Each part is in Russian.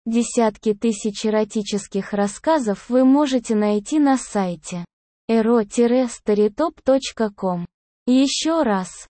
Десятки тысяч эротических рассказов вы можете найти на сайте ero-storytop.com. Еще раз,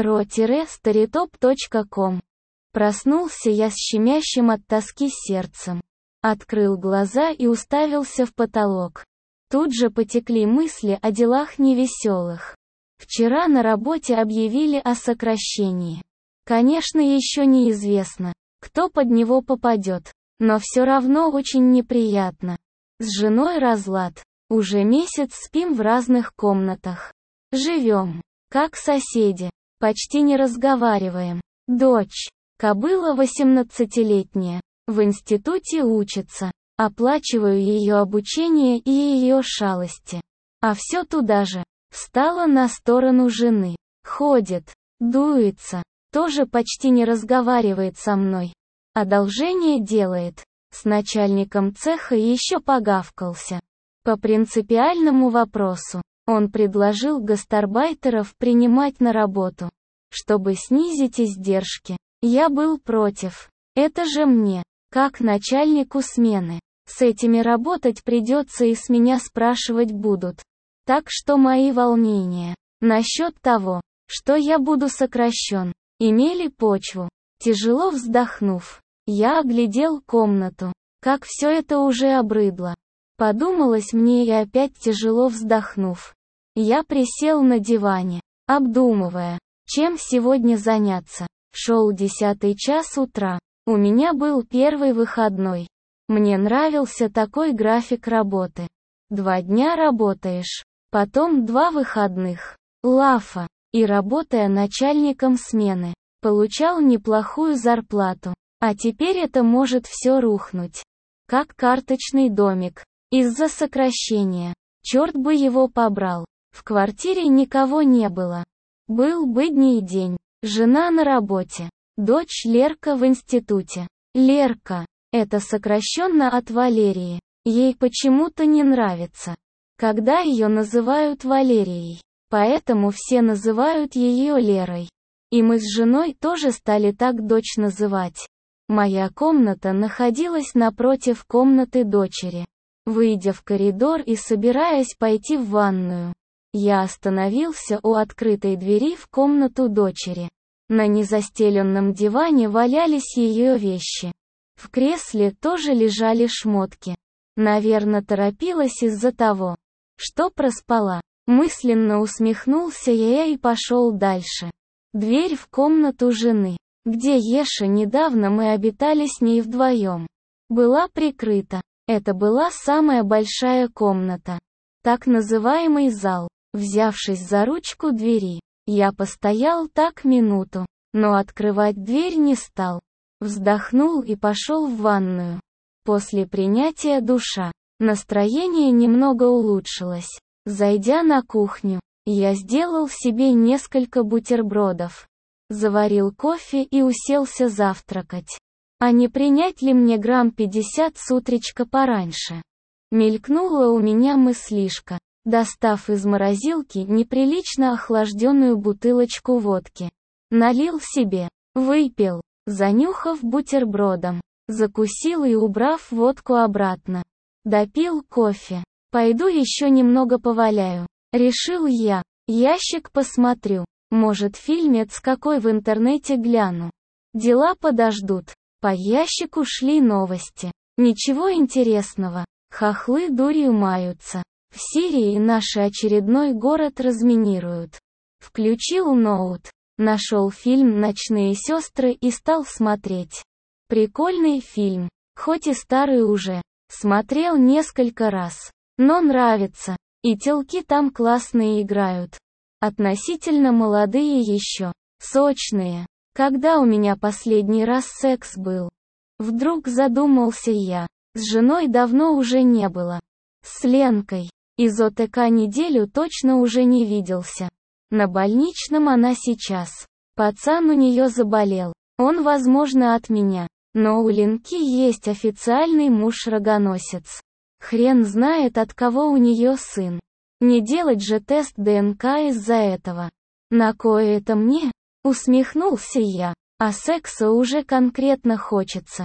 ero-storytop.com. Проснулся я с щемящим от тоски сердцем. Открыл глаза и уставился в потолок. Тут же потекли мысли о делах невеселых. Вчера на работе объявили о сокращении. Конечно, еще неизвестно, кто под него попадет, но все равно очень неприятно. С женой разлад. Уже месяц спим в разных комнатах. Живем, как соседи, почти не разговариваем. Дочь, кобыла 18-летняя, в институте учится. Оплачиваю ее обучение и ее шалости. А все туда же. Встала на сторону жены. Ходит, дуется, тоже почти не разговаривает со мной. Одолжение делает. С начальником цеха еще погавкался. По принципиальному вопросу. Он предложил гастарбайтеров принимать на работу, чтобы снизить издержки. Я был против. Это же мне, как начальнику смены. С этими работать придется и с меня спрашивать будут. Так что мои волнения насчет того, что я буду сокращен, имели почву. Тяжело вздохнув, я оглядел комнату. Как все это уже обрыдло. Подумалось мне и опять тяжело вздохнув. Я присел на диване, обдумывая, чем сегодня заняться. Шел 10 час утра. У меня был первый выходной. Мне нравился такой график работы. 2 дня работаешь, потом 2 выходных. Лафа. И работая начальником смены, получал неплохую зарплату. А теперь это может все рухнуть. Как карточный домик. Из-за сокращения. Черт бы его побрал. В квартире никого не было. Был будний день. Жена на работе. Дочь Лерка в институте. Лерка. Это сокращенно от Валерии. Ей почему-то не нравится, когда ее называют Валерией. Поэтому все называют ее Лерой. И мы с женой тоже стали так дочь называть. Моя комната находилась напротив комнаты дочери. Выйдя в коридор и собираясь пойти в ванную, я остановился у открытой двери в комнату дочери. На незастеленном диване валялись ее вещи. В кресле тоже лежали шмотки. Наверно, торопилась из-за того, что проспала. Мысленно усмехнулся я и пошел дальше. Дверь в комнату жены, где Еша недавно мы обитали с ней вдвоем, была прикрыта. Это была самая большая комната. Так называемый зал. Взявшись за ручку двери, я постоял так минуту, но открывать дверь не стал. Вздохнул и пошел в ванную. После принятия душа, настроение немного улучшилось. Зайдя на кухню, я сделал себе несколько бутербродов. Заварил кофе и уселся завтракать. А не принять ли мне грамм 50 с утречка пораньше? Мелькнула у меня мыслишка, достав из морозилки неприлично охлажденную бутылочку водки. Налил себе, выпил, занюхав бутербродом, закусил и убрав водку обратно. Допил кофе. Пойду еще немного поваляю. Решил я. Ящик посмотрю. Может, фильмец какой в интернете гляну. Дела подождут. По ящику шли новости. Ничего интересного. Хохлы дурью маются. В Сирии наш очередной город разминируют. Включил ноут. Нашел фильм «Ночные сестры» и стал смотреть. Прикольный фильм. Хоть и старый уже. Смотрел несколько раз. Но нравится. И телки там классные играют. Относительно молодые еще. Сочные. Когда у меня последний раз секс был? Вдруг задумался я. С женой давно уже не было. С Ленкой. Из ОТК неделю точно уже не виделся. На больничном она сейчас. Пацан у нее заболел. Он, возможно, от меня. Но у Ленки есть официальный муж-рогоносец. Хрен знает, от кого у нее сын. Не делать же тест ДНК из-за этого. На кое это мне? Усмехнулся я. А секса уже конкретно хочется.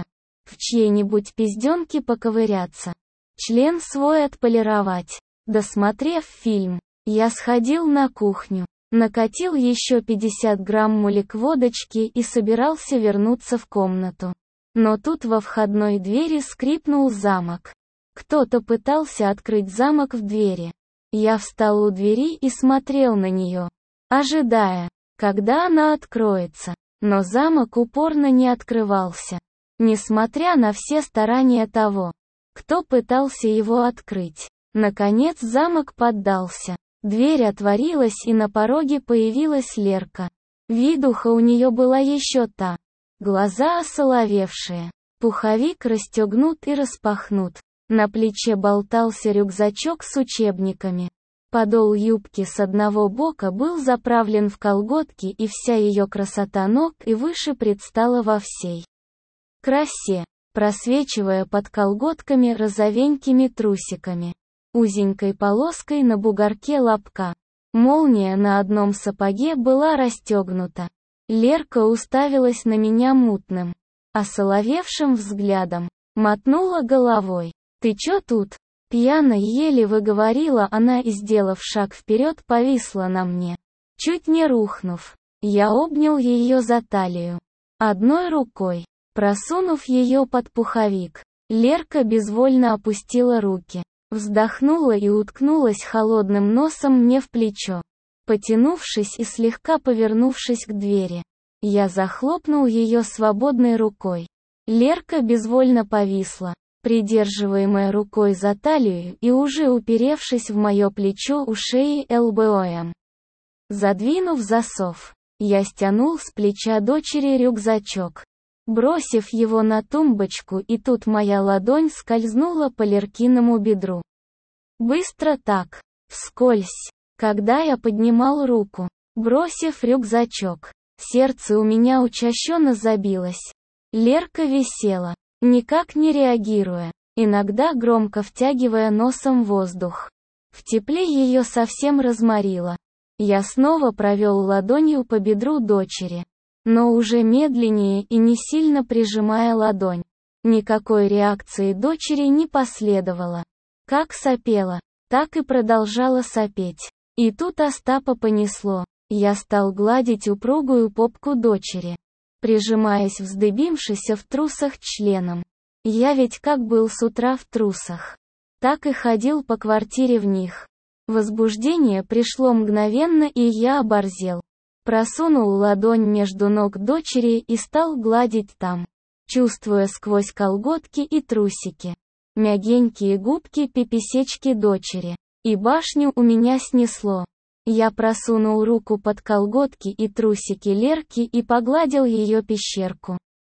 В чьей-нибудь пизденке поковыряться. Член свой отполировать. Досмотрев фильм, я сходил на кухню, накатил еще 50 грамм мулик водочки и собирался вернуться в комнату. Но тут во входной двери скрипнул замок. Кто-то пытался открыть замок в двери. Я встал у двери и смотрел на нее, ожидая, когда она откроется. Но замок упорно не открывался. Несмотря на все старания того, кто пытался его открыть. Наконец замок поддался. Дверь отворилась и на пороге появилась Лерка. Видуха у нее была еще та. Глаза осоловевшие. Пуховик расстегнут и распахнут. На плече болтался рюкзачок с учебниками. Подол юбки с одного бока был заправлен в колготки, и вся ее красота ног и выше предстала во всей красе, просвечивая под колготками розовенькими трусиками, узенькой полоской на бугорке лобка. Молния на одном сапоге была расстегнута. Лерка уставилась на меня мутным, осоловевшим взглядом, мотнула головой. «Ты чё тут?» Пьяно еле выговорила она и, сделав шаг вперед, повисла на мне, чуть не рухнув. Я обнял ее за талию. Одной рукой, просунув ее под пуховик, Лерка безвольно опустила руки, вздохнула и уткнулась холодным носом мне в плечо. Потянувшись и слегка повернувшись к двери, я захлопнул ее свободной рукой. Лерка безвольно повисла, придерживаемая рукой за талию и уже уперевшись в мое плечо у шеи ЛБОМ. Задвинув засов, я стянул с плеча дочери рюкзачок, бросив его на тумбочку, и тут моя ладонь скользнула по Леркиному бедру. Быстро так, вскользь, когда я поднимал руку, бросив рюкзачок, сердце у меня учащенно забилось. Лерка висела, никак не реагируя, иногда громко втягивая носом воздух. В тепле ее совсем разморило. Я снова провел ладонью по бедру дочери, но уже медленнее и не сильно прижимая ладонь. Никакой реакции дочери не последовало. Как сопела, так и продолжала сопеть. И тут Остапа понесло. Я стал гладить упругую попку дочери, прижимаясь вздыбившись в трусах членом. Я ведь как был с утра в трусах, так и ходил по квартире в них. Возбуждение пришло мгновенно, и я оборзел. Просунул ладонь между ног дочери и стал гладить там, чувствуя сквозь колготки и трусики мягенькие губки пиписечки дочери. И башню у меня снесло. Я просунул руку под колготки и трусики Лерки и погладил ее пещерку.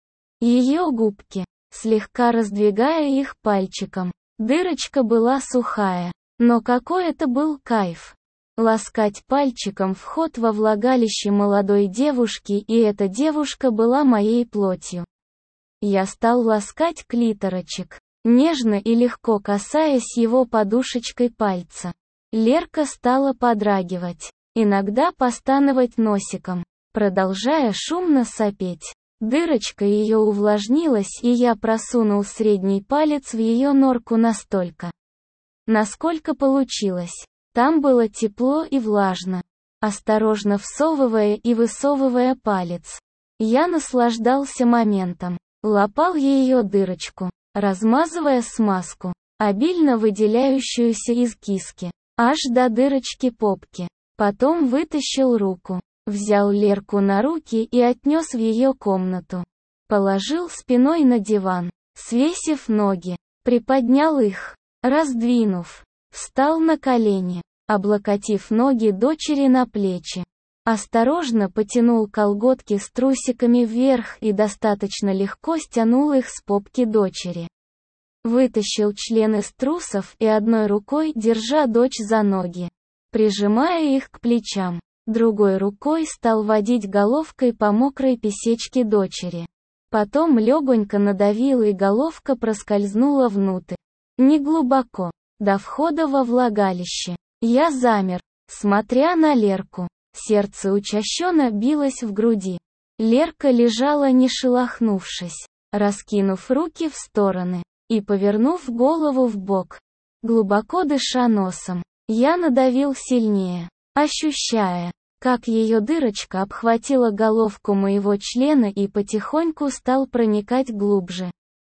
Ее губки, слегка раздвигая их пальчиком. Дырочка была сухая, но какой это был кайф. Ласкать пальчиком вход во влагалище молодой девушки, и эта девушка была моей плотью. Я стал ласкать клиторочек, нежно и легко касаясь его подушечкой пальца. Лерка стала подрагивать, иногда постановать носиком, продолжая шумно сопеть. Дырочка ее увлажнилась, и я просунул средний палец в ее норку настолько, насколько получилось. Там было тепло и влажно. Осторожно всовывая и высовывая палец, я наслаждался моментом, лапал ее дырочку, размазывая смазку, обильно выделяющуюся из киски, аж до дырочки попки. Потом вытащил руку, взял Лерку на руки и отнес в ее комнату. Положил спиной на диван, свесив ноги, приподнял их, раздвинув, встал на колени, облокотив ноги дочери на плечи. Осторожно потянул колготки с трусиками вверх и достаточно легко стянул их с попки дочери. Вытащил член из трусов и одной рукой, держа дочь за ноги, прижимая их к плечам, другой рукой стал водить головкой по мокрой писечке дочери. Потом легонько надавил, и головка проскользнула внутрь. Неглубоко, до входа во влагалище. Я замер, смотря на Лерку. Сердце учащенно билось в груди. Лерка лежала не шелохнувшись, раскинув руки в стороны и повернув голову вбок. Глубоко дыша носом, я надавил сильнее, ощущая, как ее дырочка обхватила головку моего члена и потихоньку стал проникать глубже.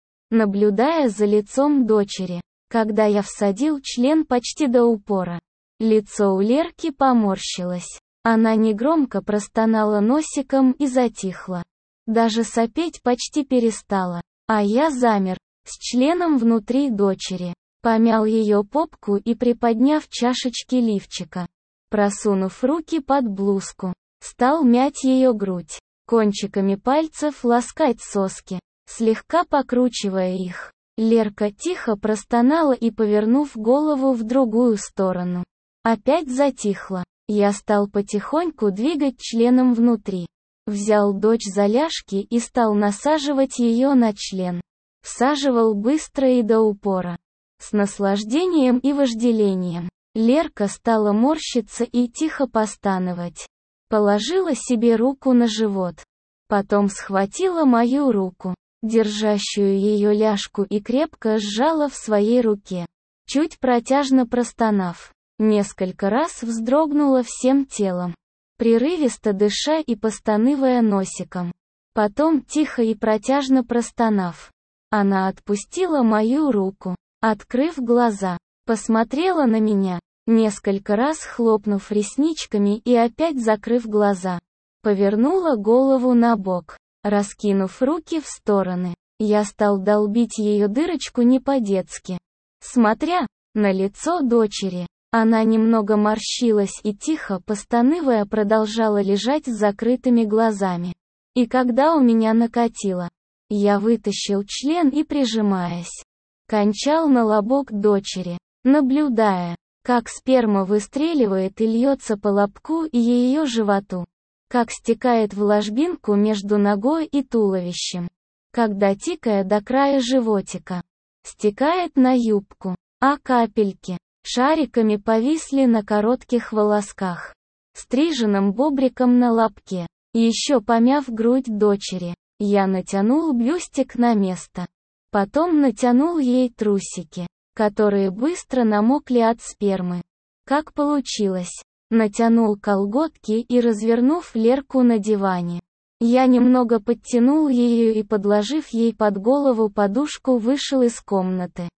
Наблюдая за лицом дочери, когда я всадил член почти до упора, лицо у Лерки поморщилось. Она негромко простонала носиком и затихла. Даже сопеть почти перестала, а я замер, с членом внутри дочери, помял ее попку и приподняв чашечки лифчика, просунув руки под блузку, стал мять ее грудь, кончиками пальцев ласкать соски, слегка покручивая их. Лерка тихо простонала и, повернув голову в другую сторону, опять затихла. Я стал потихоньку двигать членом внутри. Взял дочь за ляжки и стал насаживать ее на член. Всаживал быстро и до упора. С наслаждением и вожделением. Лерка стала морщиться и тихо постановать. Положила себе руку на живот. Потом схватила мою руку, держащую ее ляжку, и крепко сжала в своей руке. Чуть протяжно простонав, несколько раз вздрогнула всем телом, прерывисто дыша и постанывая носиком. Потом, тихо и протяжно простонав, она отпустила мою руку, открыв глаза, посмотрела на меня, несколько раз хлопнув ресничками и опять закрыв глаза. Повернула голову на бок, раскинув руки в стороны. Я стал долбить ее дырочку не по-детски. Смотря на лицо дочери, она немного морщилась и, тихо постанывая, продолжала лежать с закрытыми глазами. И когда у меня накатило, я вытащил член и, прижимаясь, кончал на лобок дочери, наблюдая, как сперма выстреливает и льется по лобку и ее животу, как стекает в ложбинку между ногой и туловищем, когда, тикая до края животика, стекает на юбку, а капельки шариками повисли на коротких волосках, стриженным бобриком на лобке. Еще помяв грудь дочери, я натянул бюстик на место. Потом натянул ей трусики, которые быстро намокли от спермы. Как получилось? Натянул колготки и, развернув Лерку на диване, я немного подтянул ее и, подложив ей под голову подушку, вышел из комнаты.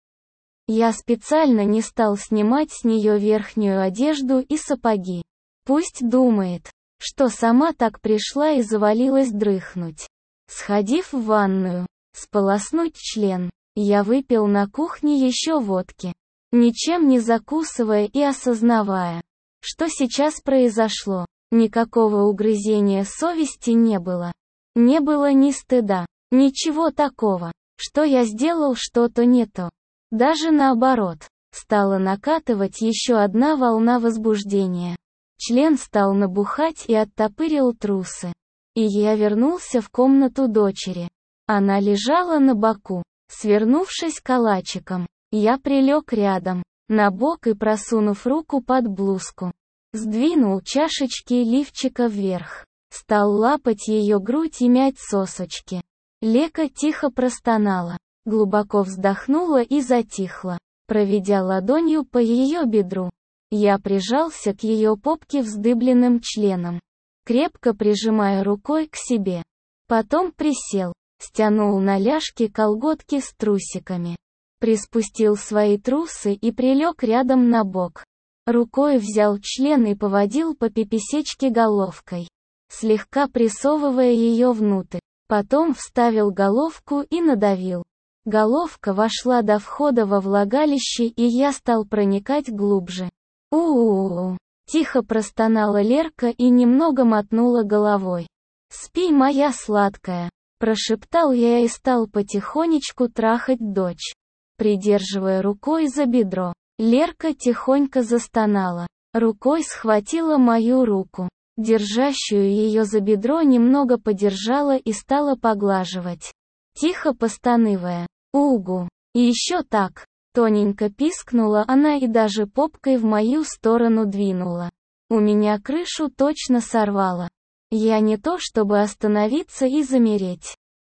Я специально не стал снимать с нее верхнюю одежду и сапоги. Пусть думает, что сама так пришла и завалилась дрыхнуть. Сходив в ванную, сполоснуть член, я выпил на кухне еще водки, ничем не закусывая и осознавая, что сейчас произошло. Никакого угрызения совести не было. Не было ни стыда, ничего такого, что я сделал что-то не то. Даже наоборот, стала накатывать еще одна волна возбуждения. Член стал набухать и оттопырил трусы. И я вернулся в комнату дочери. Она лежала на боку, свернувшись калачиком. Я прилег рядом, на бок, и, просунув руку под блузку, сдвинул чашечки лифчика вверх. Стал лапать ее грудь и мять сосочки. Лека тихо простонала, глубоко вздохнула и затихла, проведя ладонью по ее бедру. Я прижался к ее попке вздыбленным членом, крепко прижимая рукой к себе. Потом присел, стянул на ляжки колготки с трусиками, приспустил свои трусы и прилег рядом на бок. Рукой взял член и поводил по пиписечке головкой, слегка присовывая ее внутрь. Потом вставил головку и надавил. Головка вошла до входа во влагалище, и я стал проникать глубже. «У-у-у-у!» — тихо простонала Лерка и немного мотнула головой. «Спи, моя сладкая!» — прошептал я и стал потихонечку трахать дочь, придерживая рукой за бедро. Лерка тихонько застонала. Рукой схватила мою руку, держащую ее за бедро, немного подержала и стала поглаживать, тихо постанывая. «Угу!» И еще так. Тоненько пискнула она и даже попкой в мою сторону двинула. У меня крышу точно сорвало. Я не то чтобы остановиться и замереть.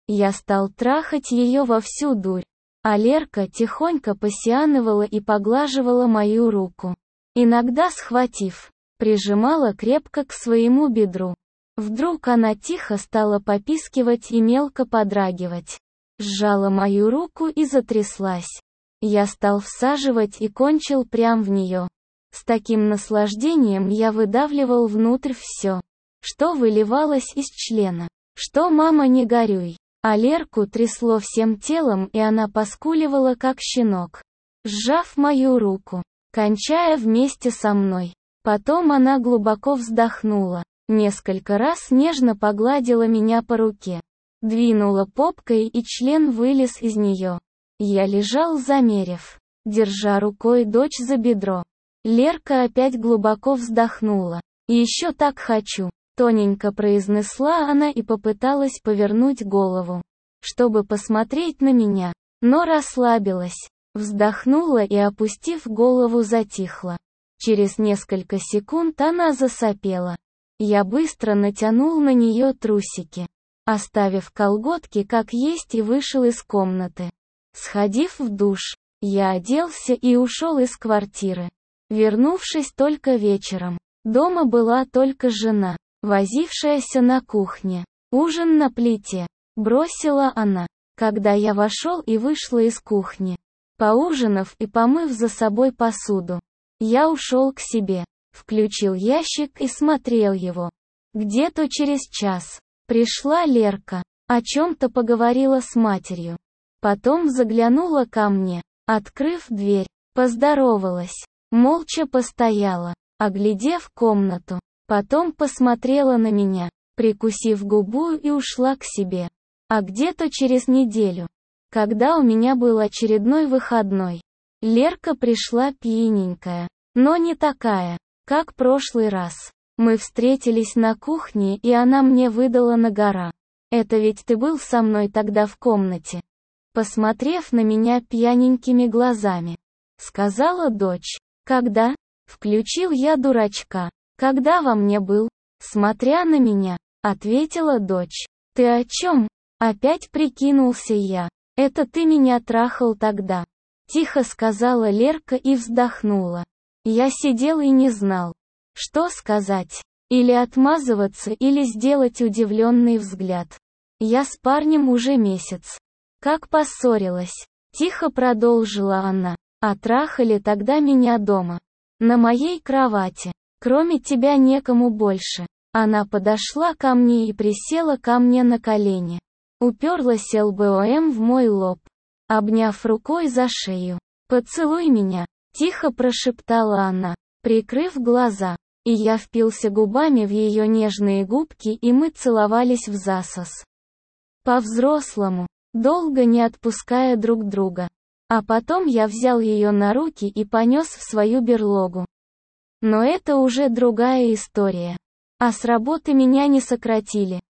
Я стал трахать ее во всю дурь. А Лерка тихонько посианывала и поглаживала мою руку. Иногда схватив, прижимала крепко к своему бедру. Вдруг она тихо стала попискивать и мелко подрагивать. Сжала мою руку и затряслась. Я стал всаживать и кончил прям в нее. С таким наслаждением я выдавливал внутрь все, что выливалось из члена. Что, мама, не горюй. А Лерку трясло всем телом, и она поскуливала как щенок, сжав мою руку, кончая вместе со мной. Потом она глубоко вздохнула, несколько раз нежно погладила меня по руке, двинула попкой, и член вылез из нее. Я лежал замерев, держа рукой дочь за бедро. Лерка опять глубоко вздохнула. «Еще так хочу», — тоненько произнесла она и попыталась повернуть голову, чтобы посмотреть на меня, но расслабилась, вздохнула и, опустив голову, затихла. Через несколько секунд она засопела. Я быстро натянул на нее трусики, оставив колготки как есть, и вышел из комнаты. Сходив в душ, я оделся и ушел из квартиры, вернувшись только вечером. Дома была только жена, возившаяся на кухне. «Ужин на плите», — бросила она, когда я вошел и вышла из кухни. Поужинав и помыв за собой посуду, я ушел к себе, включил ящик и смотрел его. Где-то через час пришла Лерка, о чем-то поговорила с матерью. Потом заглянула ко мне, открыв дверь, поздоровалась, молча постояла, оглядев комнату. Потом посмотрела на меня, прикусив губу, и ушла к себе. А где-то через неделю, когда у меня был очередной выходной, Лерка пришла пьяненькая, но не такая, как прошлый раз. Мы встретились на кухне, и она мне выдала на гора: «Это ведь ты был со мной тогда в комнате?» Посмотрев на меня пьяненькими глазами, сказала дочь. «Когда?» Включил я дурачка. «Когда во мне был?» Смотря на меня, ответила дочь. «Ты о чем?» Опять прикинулся я. «Это ты меня трахал тогда», тихо сказала Лерка и вздохнула. Я сидел и не знал, что сказать. Или отмазываться, или сделать удивленный взгляд. Я с парнем уже месяц как поссорилась. Тихо продолжила она. А трахали тогда меня дома, на моей кровати. Кроме тебя некому больше. Она подошла ко мне и присела ко мне на колени. Уперлась лбом в мой лоб, обняв рукой за шею. «Поцелуй меня», — тихо прошептала она, прикрыв глаза. И я впился губами в ее нежные губки, и мы целовались взасос. По-взрослому, долго не отпуская друг друга. А потом я взял ее на руки и понес в свою берлогу. Но это уже другая история. А с работы меня не сократили.